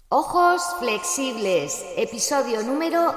Ojos flexibles, episodio número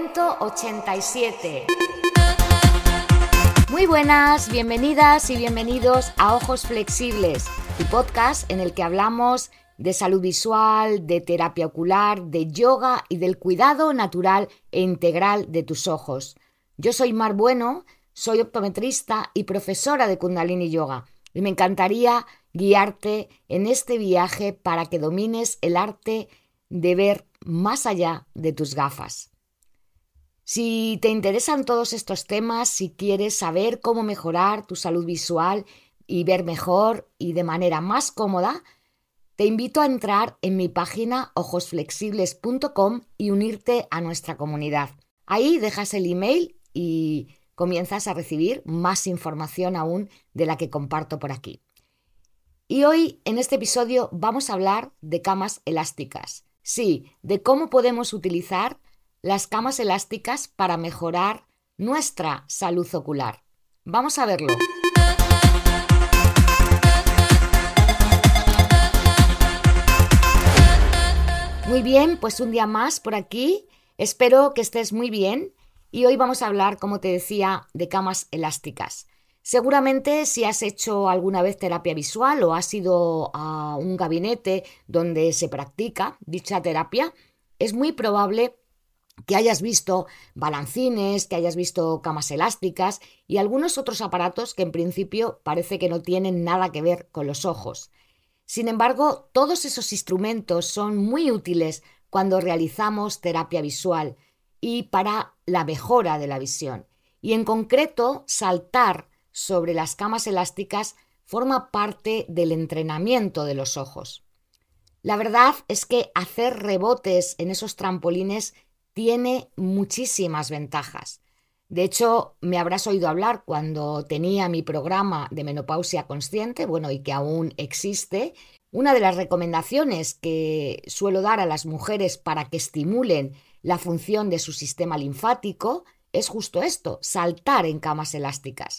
187. Muy buenas, bienvenidas y bienvenidos a Ojos Flexibles, tu podcast en el que hablamos de salud visual, de terapia ocular, de yoga y del cuidado natural e integral de tus ojos. Yo soy Mar Bueno, soy optometrista y profesora de Kundalini Yoga y me encantaría guiarte en este viaje para que domines el arte de ver más allá de tus gafas. Si te interesan todos estos temas, si quieres saber cómo mejorar tu salud visual y ver mejor y de manera más cómoda, te invito a entrar en mi página ojosflexibles.com y unirte a nuestra comunidad. Ahí dejas el email y comienzas a recibir más información aún de la que comparto por aquí. Y hoy, en este episodio, vamos a hablar de camas elásticas. Sí, de cómo podemos utilizar las camas elásticas para mejorar nuestra salud ocular. Vamos a verlo. Muy bien, pues un día más por aquí. Espero que estés muy bien y hoy vamos a hablar, como te decía, de camas elásticas. Seguramente si has hecho alguna vez terapia visual o has ido a un gabinete donde se practica dicha terapia, es muy probable que hayas visto balancines, que hayas visto camas elásticas y algunos otros aparatos que en principio parece que no tienen nada que ver con los ojos. Sin embargo, todos esos instrumentos son muy útiles cuando realizamos terapia visual y para la mejora de la visión. Y en concreto, saltar sobre las camas elásticas forma parte del entrenamiento de los ojos. La verdad es que hacer rebotes en esos trampolines tiene muchísimas ventajas. De hecho, me habrás oído hablar cuando tenía mi programa de menopausia consciente, y que aún existe. Una de las recomendaciones que suelo dar a las mujeres para que estimulen la función de su sistema linfático es justo esto, saltar en camas elásticas.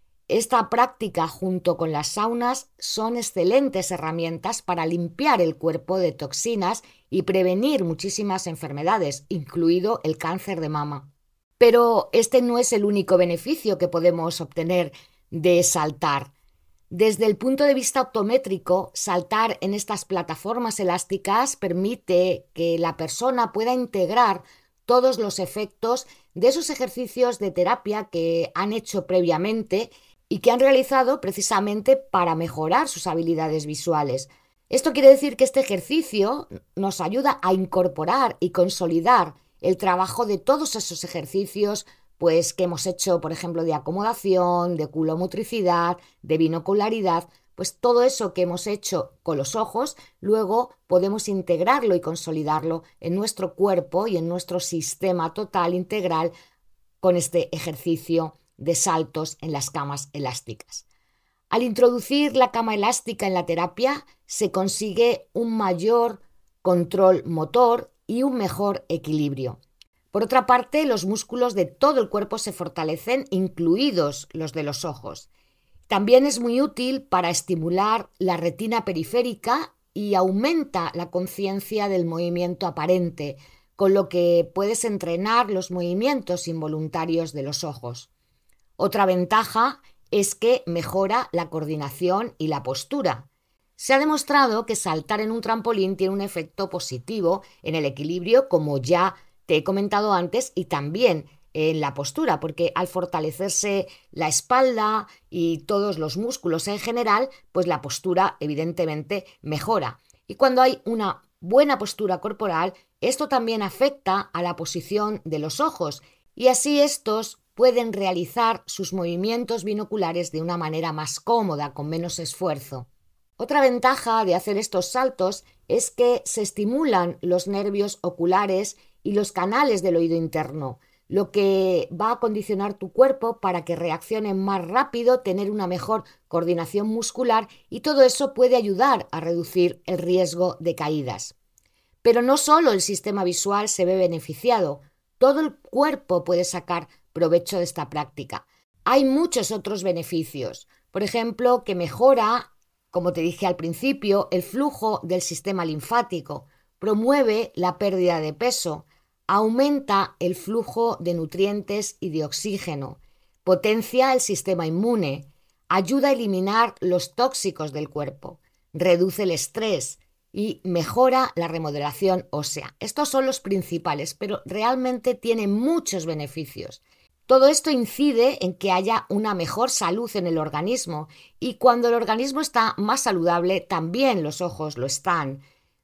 Esta práctica junto con las saunas son excelentes herramientas para limpiar el cuerpo de toxinas y prevenir muchísimas enfermedades, incluido el cáncer de mama. Pero este no es el único beneficio que podemos obtener de saltar. Desde el punto de vista optométrico, saltar en estas plataformas elásticas permite que la persona pueda integrar todos los efectos de esos ejercicios de terapia que han hecho previamente y que han realizado precisamente para mejorar sus habilidades visuales. Esto quiere decir que este ejercicio nos ayuda a incorporar y consolidar el trabajo de todos esos ejercicios que hemos hecho, por ejemplo, de acomodación, de culomotricidad, de binocularidad. Todo eso que hemos hecho con los ojos, luego podemos integrarlo y consolidarlo en nuestro cuerpo y en nuestro sistema total integral con este ejercicio de saltos en las camas elásticas. Al introducir la cama elástica en la terapia, se consigue un mayor control motor y un mejor equilibrio. Por otra parte, los músculos de todo el cuerpo se fortalecen, incluidos los de los ojos. También es muy útil para estimular la retina periférica y aumenta la conciencia del movimiento aparente, con lo que puedes entrenar los movimientos involuntarios de los ojos. Otra ventaja es que mejora la coordinación y la postura. Se ha demostrado que saltar en un trampolín tiene un efecto positivo en el equilibrio, como ya te he comentado antes, y también en la postura, porque al fortalecerse la espalda y todos los músculos en general, la postura evidentemente mejora. Y cuando hay una buena postura corporal, esto también afecta a la posición de los ojos y así estos pueden realizar sus movimientos binoculares de una manera más cómoda, con menos esfuerzo. Otra ventaja de hacer estos saltos es que se estimulan los nervios oculares y los canales del oído interno, lo que va a condicionar tu cuerpo para que reaccione más rápido, tener una mejor coordinación muscular y todo eso puede ayudar a reducir el riesgo de caídas. Pero no solo el sistema visual se ve beneficiado, todo el cuerpo puede sacar provecho de esta práctica. Hay muchos otros beneficios, por ejemplo, que mejora, como te dije al principio, el flujo del sistema linfático, promueve la pérdida de peso, aumenta el flujo de nutrientes y de oxígeno, potencia el sistema inmune, ayuda a eliminar los tóxicos del cuerpo, reduce el estrés y mejora la remodelación ósea. Estos son los principales, pero realmente tiene muchos beneficios. Todo esto incide en que haya una mejor salud en el organismo y cuando el organismo está más saludable, también los ojos lo están.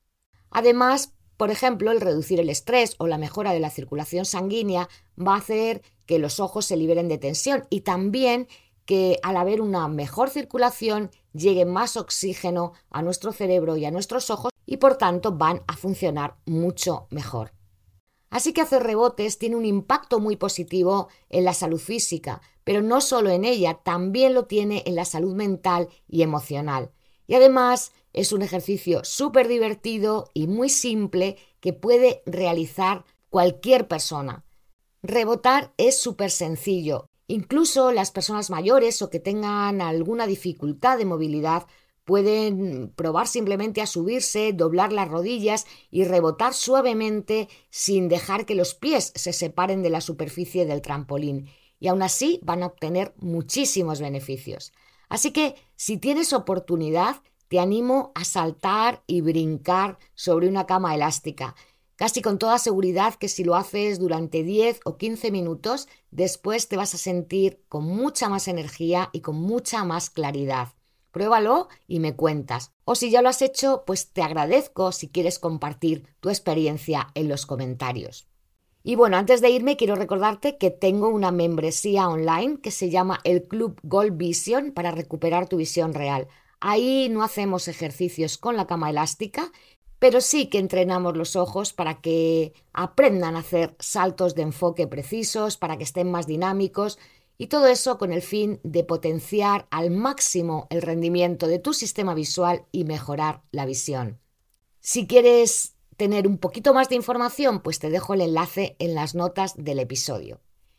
Además, por ejemplo, el reducir el estrés o la mejora de la circulación sanguínea va a hacer que los ojos se liberen de tensión y también que al haber una mejor circulación llegue más oxígeno a nuestro cerebro y a nuestros ojos y por tanto van a funcionar mucho mejor. Así que hacer rebotes tiene un impacto muy positivo en la salud física, pero no solo en ella, también lo tiene en la salud mental y emocional. Y además es un ejercicio súper divertido y muy simple que puede realizar cualquier persona. Rebotar es súper sencillo. Incluso las personas mayores o que tengan alguna dificultad de movilidad pueden probar simplemente a subirse, doblar las rodillas y rebotar suavemente sin dejar que los pies se separen de la superficie del trampolín. Y aún así van a obtener muchísimos beneficios. Así que si tienes oportunidad, te animo a saltar y brincar sobre una cama elástica. Casi con toda seguridad que si lo haces durante 10 o 15 minutos, después te vas a sentir con mucha más energía y con mucha más claridad. Pruébalo y me cuentas. O si ya lo has hecho, pues te agradezco si quieres compartir tu experiencia en los comentarios. Y bueno, antes de irme quiero recordarte que tengo una membresía online que se llama el Club Gold Vision para recuperar tu visión real. Ahí no hacemos ejercicios con la cama elástica, pero sí que entrenamos los ojos para que aprendan a hacer saltos de enfoque precisos, para que estén más dinámicos y todo eso con el fin de potenciar al máximo el rendimiento de tu sistema visual y mejorar la visión. Si quieres tener un poquito más de información, pues te dejo el enlace en las notas del episodio.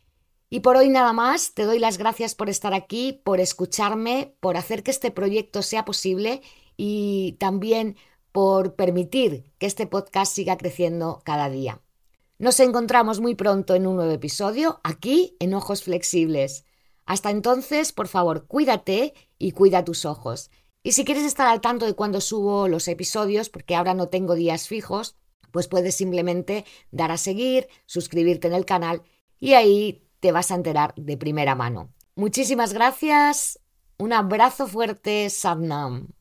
Y por hoy nada más, te doy las gracias por estar aquí, por escucharme, por hacer que este proyecto sea posible y también por permitir que este podcast siga creciendo cada día. Nos encontramos muy pronto en un nuevo episodio, aquí en Ojos Flexibles. Hasta entonces, por favor, cuídate y cuida tus ojos. Y si quieres estar al tanto de cuando subo los episodios, porque ahora no tengo días fijos, pues puedes simplemente dar a seguir, suscribirte en el canal y ahí te vas a enterar de primera mano. Muchísimas gracias, un abrazo fuerte, Satnam.